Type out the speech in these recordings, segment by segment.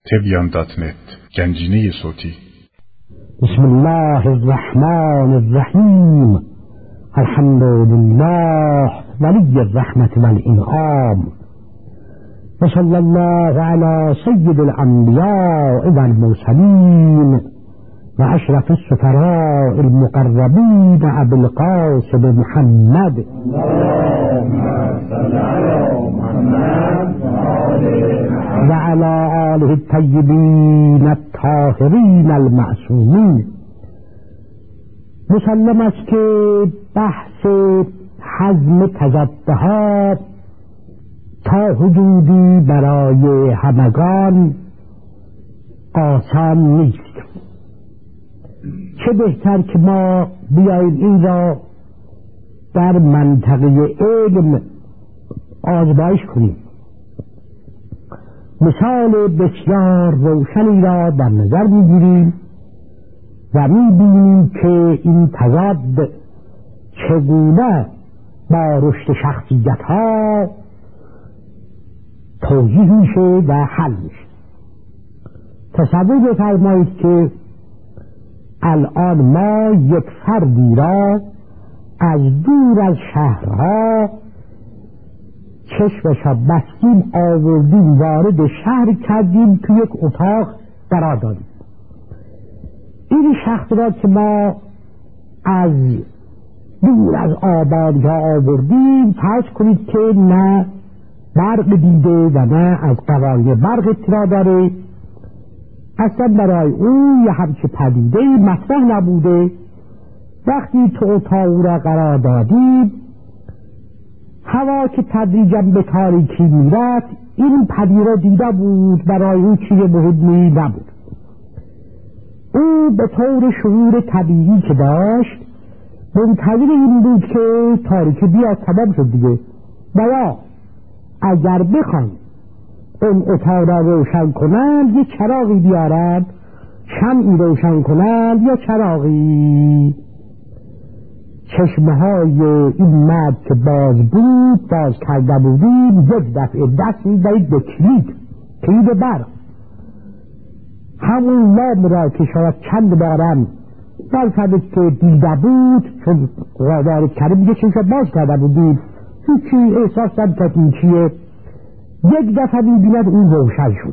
تبیان.net گنجینه صوتی. بسم الله الرحمن الرحیم. الحمد لله ولی الرحمت والانعام و صلی الله علی سید الانبیاء والمرسلین و اشرف السفراء المقربین ابی القاسم محمد و علی آله الطیبین الطاهرین المعصومین. مسلم است که بحث هضم تضادها تا حدودی برای همگان آسان نیست. چه بهتر که ما بیاییم این را در منطقه علم آزمایش کنیم. مثال بسیار روشنی را در نظر میگیریم و میبینیم که این تضاد چگونه با رشد شخصیت ها توجیه میشه و حل میشه. تصور بفرمایید که الان ما یک فردی را از دور از شهرها چشمش را بستیم، آوردیم وارد شهر کردیم، توی یک اتاق قرار دادیم. این شخص را که ما از دور از آبادی ها آوردیم، فرض کنید که نه برق دیده و نه از قوانین برق اطلاع داره، اصلا برای او یه همچه پدیده مطرح نبوده. وقتی تو اتاق او را قرار دادیم، هوا که تدریجا به تاریکی میرفت، این پدیده را دیده بود، برای او چیز مهمی نبود. او به طور شعور طبیعی که داشت منتظر این بود که تاریکی بیاد، تمام شد دیگه. بیا اگر بخوان اون اتاق را روشن کنند، یه چراغی بیارند، شمعی روشن کنند یا چراغی. چشمه های این مرد که باز بود، باز کرده بودیم، یک دفعه دست می‌دهید به کلید برق. همون لام را که شاید چند بارم برفرد که دیده بود، چون وارد کرده میگه چشم باز کرده بودیم، هیچی احساس نمی‌کرد این چیه. یک دفعه می‌بیند اون روشن شد.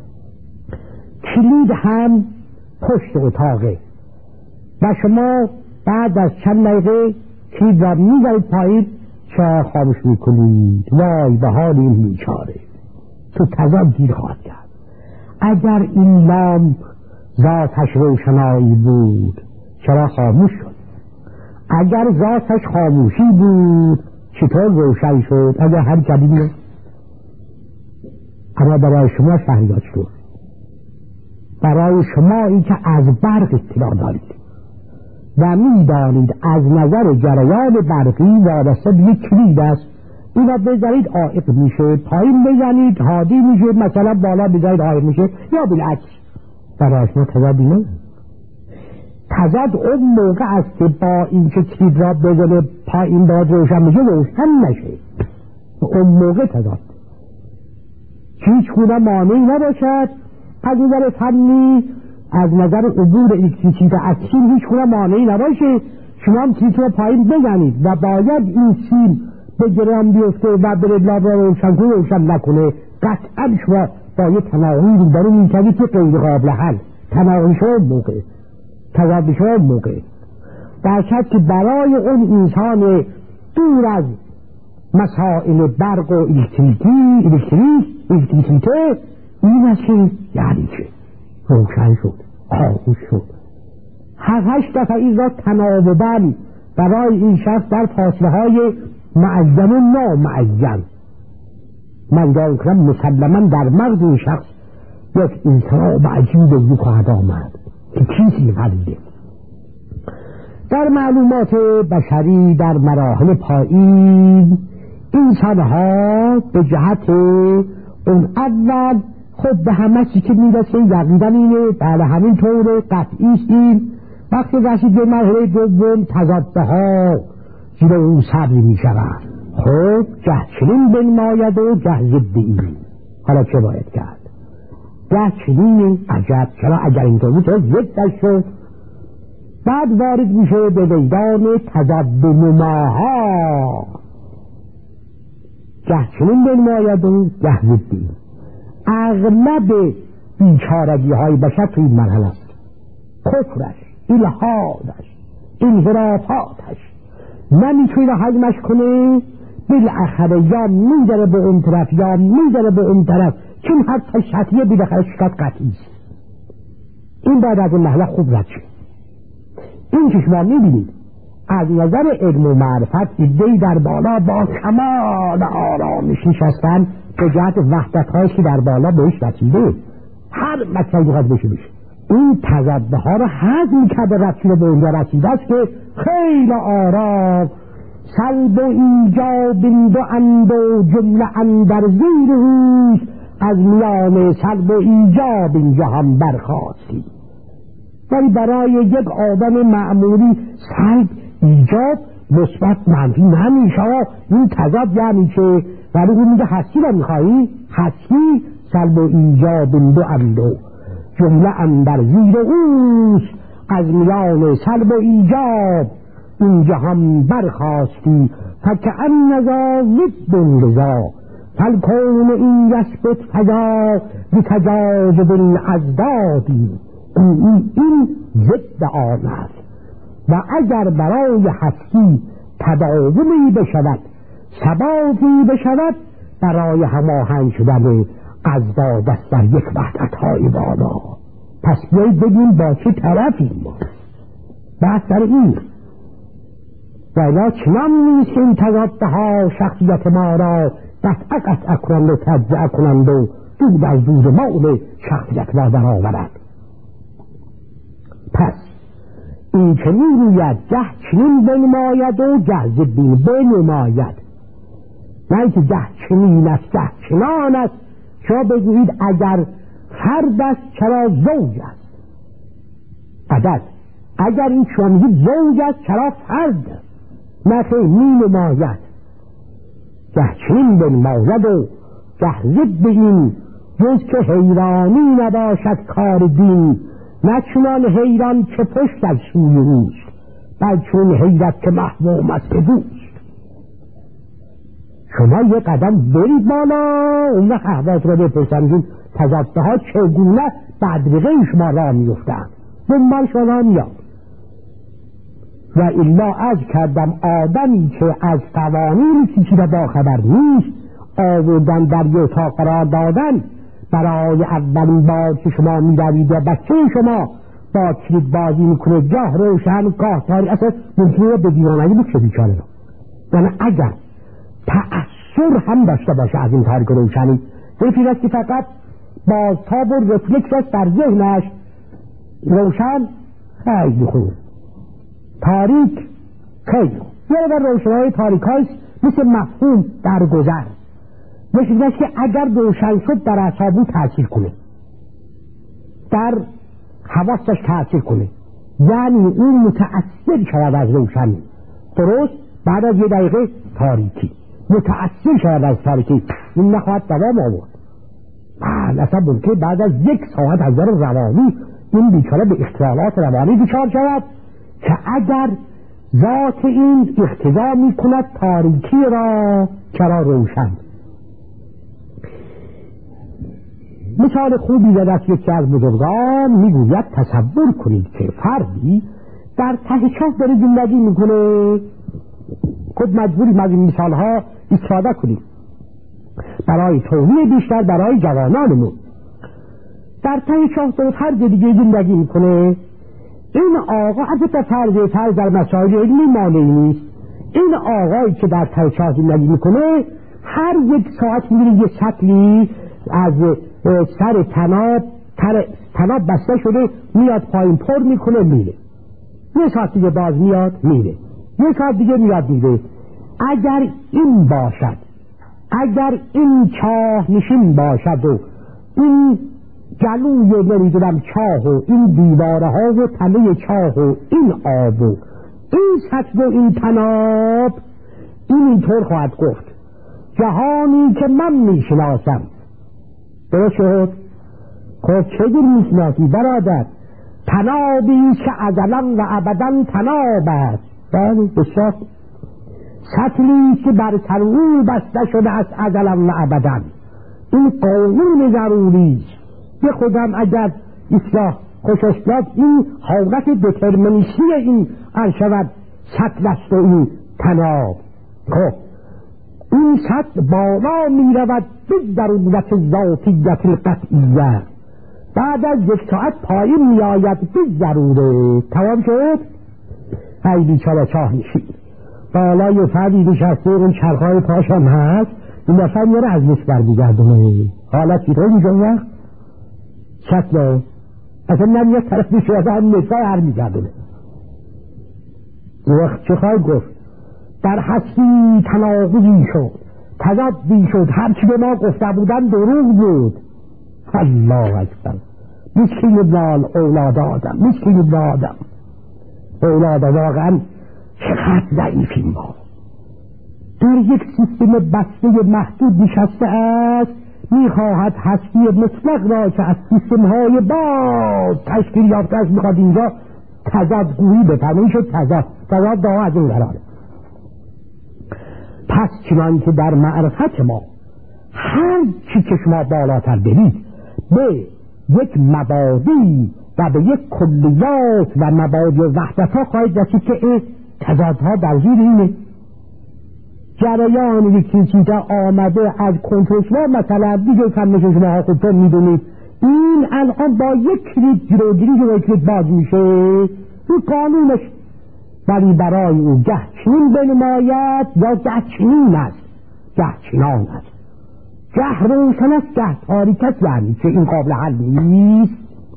کلید هم پشت اتاقه و شما بعد از چند دقیقه کلید را می‌ذارید پایین، چرا خاموش می‌کنید؟ وای به حال این بیچاره، تو تضاد گیر خواهد کرد. اگر این لامپ ذاتش روشنایی بود چرا خاموش شد؟ اگر ذاتش خاموشی بود چطور روشن شد؟ اگر هر کبیره. اما برای شما شهریات شد، برای شما این که از برق اطلاع دارید و می‌دانید از نظر جریان برقی وابسته به یک کلید است، این را بذارید عائق میشه، پایین بزنید هادی میشه، مثلا بالا بذارید عائق میشه، یا بالعکس. برای شما تضادی نه. تضاد اون موقع است که با این که کلید را بزنه پایین باید روشن میشه، روشن نشه. اون موقع تضاد هیچ گونه مانعی نباشد. از نظر فنی، از نظر عبور الکتریسیته اکسیم هیچ گونه مانعی نباشه، شما هم کلید را پایین بزنید و باید این سیم به جریان بیفته و بره لاب را روشن نکنه. قطعا شما با یه تناقضی رو دارو می‌کنید که غیر قابل حل. تناقض شما موقع، تضاد شما موقع، در شک که برای اون انسان دور از مسائل برق و الکتریسیته این است که یعنی چه روشن شد، خاموش شد. هر 8 دفعه این را تناوباً برای این شخص در فاصله های معین و نامعین من دارم کنم، مسلماً در مغز این شخص یک انصراف عجیب و خواهد آمد که چیزی غریبه. در معلومات بشری در مراحل پایین انسانها به جهت اون اول خود به همه چی که میرسه یقیدن اینه، بله همین طوره، قطعیست. این وقتی رسید به مرحله دوم تضادها زیر اون صبر میشود. خب گه چنین بنماید و گه ضد این. حالا چه باید کرد؟ گه چنین عجب، چرا اگر اینطور بود چرا ضدش شد؟ بعد وارد میشه به میدان تضاد نماها، گه چنین بنماید و گه ضدی. اغلب بیچارگی های بشر تو این مرحله است، کفرش، الحادش، انحرافاتش نمیتونه هضمش کنه، بالاخره یا میداره به اون طرف یا میداره به اون طرف، چون هر تشتیه بالاخره شکست قطعی است. این باید از این محله خوب رد شد. این که شما میبینید از نظر علم و معرفت ایده‌ای در بالا با کمال آرامش نشستن به جهت وحدت‌هایی که در بالا بهش رسیده، هر مسئله میخواد بشه. این تضادها رو هضم کرده رسیده به اونجا رسیده است که خیلی آرام سلب و ایجاب دو اند و جمله اندر زیر اوست، از میان سلب و ایجاب اینجا هم برخاستی. ولی برای یک آدم معمولی سلب ایجاب مثبت منفی نمیشه. این تضاد یعنی چه؟ ولی اون میگه هستی رو میخوایی؟ هستی سلب و ایجاب دو اند و جمله اندر زیر اوست، از میان سلب و ایجاب اینجا هم برخاستی. فکأن ذا ضد لذا فالکون این یثبت فضا بتجاذب الاضداد. این ضد آن است و اگر برای هستی تداومی بشود، ثباتی بشود، برای هماهنگ شدن اضداد است در یک وحدت‌های بالا. پس بیایید ببین با چه طرفیم ما. بحث در این ولی چنان نیست این تضادها شخصیت ما را قطع کنند و تجزیه کنند و دود از دود مال شخصیت ما در آورد. پس این که می‌گوید گه چنین بنماید و گه ضدین بنماید، نه که گه چنین است گه چنان است. شما بگویید اگر فرد است چرا زوج است؟ اگر این شما میگید زوج است چرا فرد است؟ نه خیلی نماید، گه چنین بنماید و گه ضد این، جز که حیرانی نباشد کار دین، نه چنان حیران که پشت از سوی اوست، بل چون حیرت که محموم است به دوست. شما یک قدم برید بالا، اون وقت احوات را بپرسند تضادها چگونه بدرقه شما را میفتند، دنبال شما میاد. و الا از کردم آدمی که از قوانین چیزی را با خبر نیست، آوردن در یه اتاق قرار دادن، برای اولین بار که شما میروید و بچه شما با کلید بازی میکنه، گاه روشن گاه تاریک، اصلا ممکنه به دیوانگی بکشه بیچاره را. یعنی اگر تأثیر هم داشته باشه از این تاریک روشنی، این است که فقط بازتاب و رفلکس است در ذهنش، روشن خیلی خوب، تاریک خیلی خوب. یه بر روشنهای تاریک هایست مثل مفهوم در گذر، مثل که اگر روشن شد در اعصابو تأثیر کنه، در حواسش تأثیر کنه، یعنی اون متأثر شود از روشنی. درست بعد از یه دقیقه تاریکی متأثر شود از تاریکی، این نخواهد دوام آورد. اصلا ممکن بعد از یک ساعت از نظر روانی این بیچاره به اختلالات روانی دچار شود که اگر ذات این اقتضا می کند تاریکی را چرا روشن. مثال خوبی زده است یکی از بزرگان، میگوید تصور کنید که فردی در ته چاه داره زندگی میکنه. خود مجبوریم از این مثال ها استفاده کنیم برای توضیح بیشتر برای جوانانمون. در ته چاه داره فرد دیگه زندگی میکنه. این آقا البته فرض در مسائل علمی مانعی نیست. این آقایی که در ته چاه زندگی میکنه هر یک ساعت میره یه سطلی از سر تناب بسته شده میاد پایین پر میکنه میره، یه ساعت دیگه باز میاد میره، یه ساعت دیگه میاد میره. اگر این باشد، اگر این چاه نشین باشد و این جلوی نمیدونم چاه و این دیواره ها و تله چاه و این آب و این سطل و این تناب، اینطور خواهد گفت جهانی که من میشناسم. درست شد؟ خب چه دیر میشناسی برادر؟ تنابی که ازلا و ابدا تناب است. بله بسیار. سطلی که بر سر او بسته شده است ازلا و ابدا. این قانون ضروری است. به خودم اگر اصلاح خوشش بیاد این حالت دترمینیستی این شود سطل است و این تناب. خب این سطل بالا می رود به ضرورت ذاتیت القطعیه، بعد از یک ساعت پایین می آید به ضروره. تمام شد؟ ای بیچاره چاه نشید بالا یه فردی نشسته اون چرخهای پاشم هست این دفعه میاره از نصف برمیگردونه. حالا چی طور میشه وقت؟ شکل اصلا نمی یک طرف میشه هم نصفه هر میگردونه. وقت چه خواهی گفت؟ در هستی تناقضی شد، تضادی شد، هرچی به ما گفته بودن دروغ بود. الله اکبر. مسکین ابن اولاد آدم، مسکین ابن آدم، اولاد واقعا چقدر ضعیفیم ما. در یک سیستم بسته محدود نشسته است، میخواهد هستی مطلق را که از سیستم های باز تشکیل یافته است میخواد اینجا تضادگویی بفهمه. شد تضاد دعا از این قراره. پس چنان که در معرفت ما هر چی که شما بالاتر برید به یک مبادی و به یک کلیات و مبادی و وحدت ها خواهید رسید که تضادها در زیر اینه. جریان یکی چیزا آمده از کنترل مثلا دیگه کمش شما ها خودتون میدونید این الان با یک کلید جلوگیری که با یک کلید باز میشه این قانونش، ولی برای او گه چنین بنماید یا گه چنین است، گه چنان است، گه روشن است گه تاریک است، یعنی که این قابل حل نیست.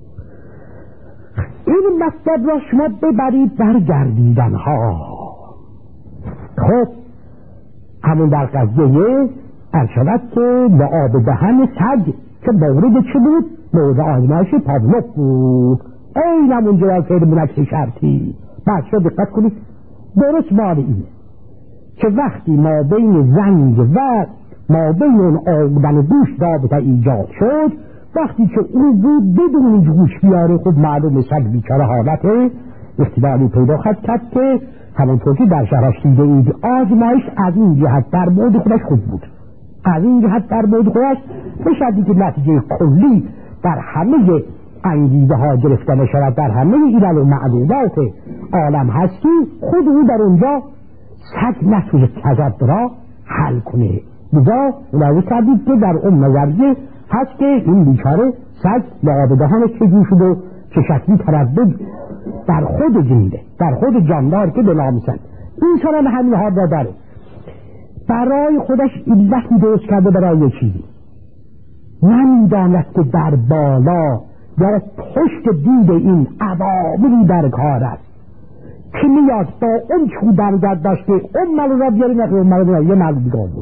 این مطلب را شما ببرید در گردیدن ها. خب همون در قضیه ارشدت که به آب دهن سگ که مورد چه بود؟ مورد آزمایش پاولوف بود. این همون جواب فعل منکر شرطی. بچه دقت کنید درست مال اینه که وقتی ما بین زنگ و ما بین اون آمدن گوش رابطه ایجاد شد، وقتی که اون بود بدون گوش بیاره خود معلوم سگ بیچاره حالت اختلالی پیدا خواهد کرد که همونطور که در شرح دیده اید آزمایش از این جهت در مورد خودش خوب بود، از این جهت در مورد خودش بشدی که نتیجه کلی در همه انگیزه ها گرفته نشود، در همه علل و معلومات عالم هستی خود او در اونجا سگ نتوی تضاد را حل کنه. لذا اونایی کردید که در اون نظریه هست که این بیچاره سگ لعاب دهان چجور شد و چه شکلی تردد در خود جنده در خود جاندار که بنامسن این سران همین ها را داره برای خودش علتی درست کرده برای یه چیزی نمیداند که در بالا در پشت دید این عواملی در کار است که میاد با اون چون درگرد داشته اون ملو را بیاری نقل اون ملو را یه ملو دیگه بود.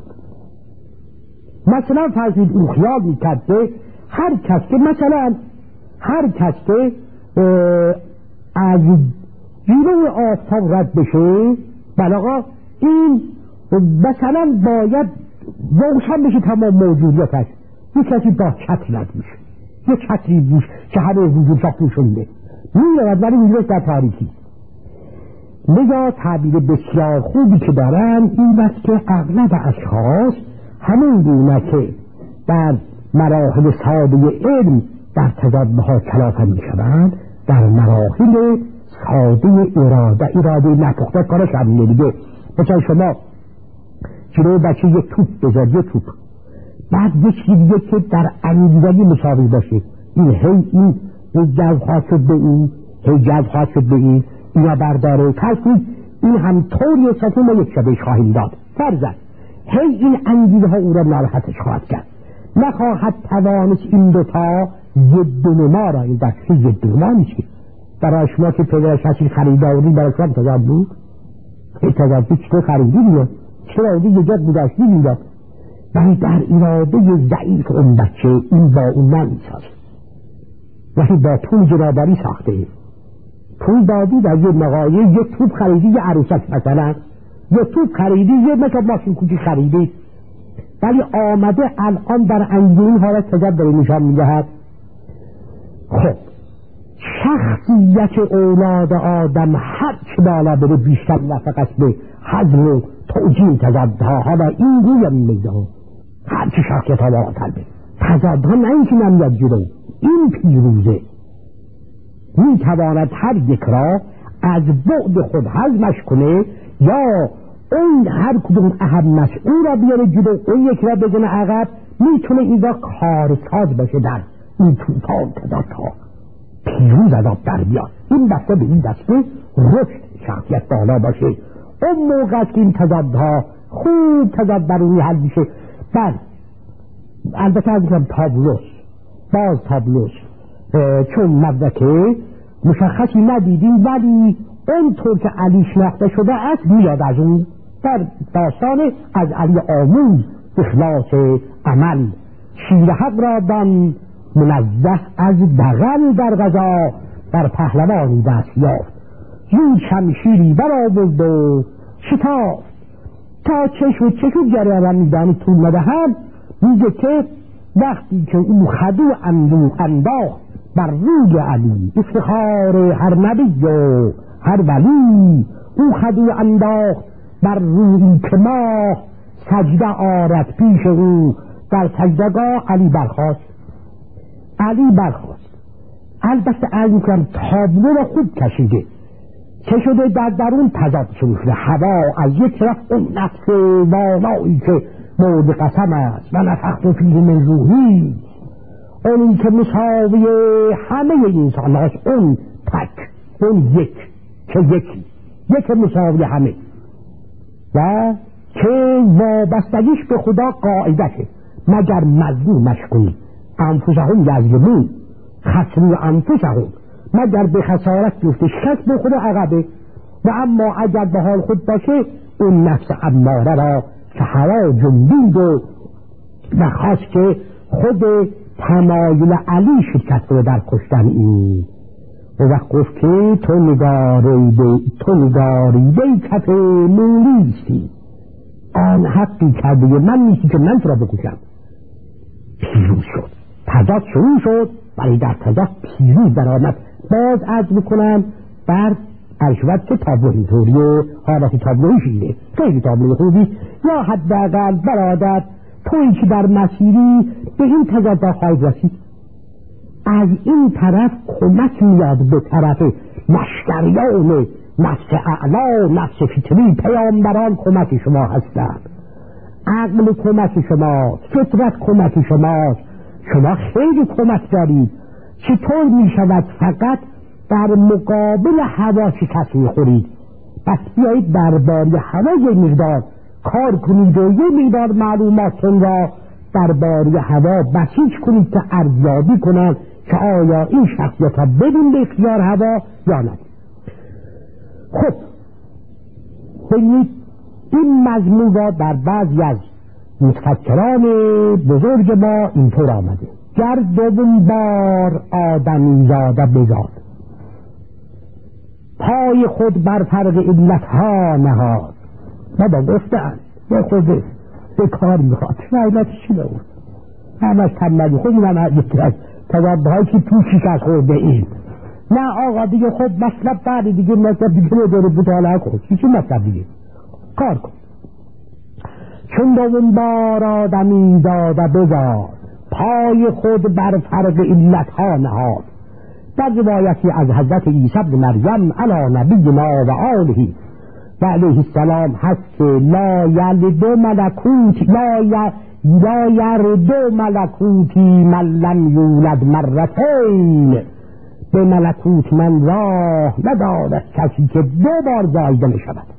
مثلا فرضید اون خیال میکرد که هر کس که از جیرو آفتاب رد بشه بلاغا این مثلا باید روشن بشه تمام موجودیتش. یک کسی با چتر رد میشه، یک چتری بوش که همه وجود را پوشنده میرود ولی وجودش در تاریکی. لذا تعبیر بسیار خوبی که دارن این است که اغلب اشخاص همون گونه که در مراحل ساده علم در تضادها کلافه می شوند در مراحل ساده اراده نپخته کارش همینه دیگه. مثلا شما جلو بچه یک توپ بذار، یک توپ بعد یکی دیگه که در انگیزگی مساوی باشه این این جذب خواهد شد به این جذب خواهد شد به این اینا برداره ترسید این هم طوری احساسی ما یک شبهش خواهیم داد فرزد این انگیزه ها او را ناراحتش خواهد کرد نخواهد توانست این دوتا ضدنما را این دستی ضدنما میشه. برای شما که پدرش هستی خریداری برای شما تضاد بود تضادی چطور خریدی بیاد چطور آوردی یه جد بوداشتی بیاد ولی در اراده ضعیف اون بچه این با اون نمیساز ولی با پول جنابری ساخته پول دادی در یه مقایه یه توپ خریدی یه عروسک مثلا یه توپ خریدی یه مثل ماشین کوچی خریدی ولی آمده الان در انگیزه این حالت تضاد داره نشان میدهد خب شخصیت اولاد آدم هر چه بالا بره بیشتر نفقش به حضر و توجیه تضادها. حالا این گویم میده هر چه شخصیت ها بالاتر بره تضادها نه اینکه نمیاد جلو، این پیروزه میتواند هر یک را از بعد خود هضمش کنه یا اون هر کدوم اهمش اون را بیاره جلو، اون یک را بزنه عقب. میتونه این را کارساز باشه در این طوفان تضادها، پیروز از آب در بیاد. این دسته به این دسته رشد شخصیت بالا باشه. اون موقع که این تضادها خوب تضاد برونی حل میشه. البته از میکنم تابلوس چون مدرکه مشخصی ندیدیم، ولی اونطور که علی شناخته شده است میاد از اون در داستان از علی آموز اخلاص عمل. شیر حق را دان منزه از دغل در غذا بر پهلوانی دست یافت. زود شمشیری برآورد و شتافت تا چشم جریان میدان طول ندهد. میگه که وقتی که او خدو انداخت بر روی علی، افتخار هر نبی و هر ولی، او خدو انداخت بر روی که ماه سجده آرد پیش او. در سجدگاه علی برخاست. البته علی کنم تابلو را خوب کشیده که شده در درون تضاد شروع شده. هوا از یک طرف اون نفس والایی که مورد قسم است و نفخت فیه من روحی، اونی که مساوی همه انسان هاست، اون تک، اون یک مساوی همه و که وابستگیش به خدا قاعدته مگر مظلومش کنی. انفسهم یظلمون خسروا انفسهم، مگر به خسارت بیفته شک به خدا عقبه. و اما اگر به حال خود باشه اون نفس اماره را که هوا جنبید و خواست که خود تمایل علی شرکت کنه در کشتن این. و وقت گفت که تو نگاریده کف مولیستی، آن حقی کرده من نیستی که من تو را بکشم. پیروز شد، تضاد شروع شد، ولی در تضاد پیروز در آمد. باز عرض میکنم بر ارشوت که تابلوی طوری و حالت تابلوی شیده خیلی تابلوی خوبی. یا حداقل برادر تویی که در مسیری به این تضاد خواهید رسید، از این طرف کمک میاد به طرف مشتریان نفس اعلا، نفس فطری، پیامبران کمک شما هستند، عقل کمک شماست، فطرت کمک شماست، شما خیلی کمک دارید. چطور می شود فقط در مقابل هوا شکست میخورید؟ پس بیایید درباره هوا یه مقدار کار کنید و یه مقدار معلوماتتون را درباره هوا بسیج کنید که ارزیابی کنند که آیا این شخصیت ها بدون به اختیار هوا یا نه. خب ببینید این مضمون را در بعضی از متفکران بزرگ ما اینطور آمده: گر دوم بار آدمی زاده بزاد، پای خود بر فرق علتها نهاد. بابا گفتن به خود به کار میخواد علت چی بود؟ همش تنبلی خود من یکی از تضادهایی که تو شکست خورده این. نه آقا دیگه خود مطلب بعد دیگه مطلب دیگه رو داره بطالعه کن. چی مطلب دیگه؟ کار کن. چون دوم بار آدمی داده بزاد، پای خود بر فرق علتها نهاد. در روایتی از حضرت عیسی بن مریم علی نبینا و آله و علیه السلام هست که لا یلد ملکوتی من لم یولد مرتین، به ملکوت من راه ندارد کسی که دو بار زایده نشود.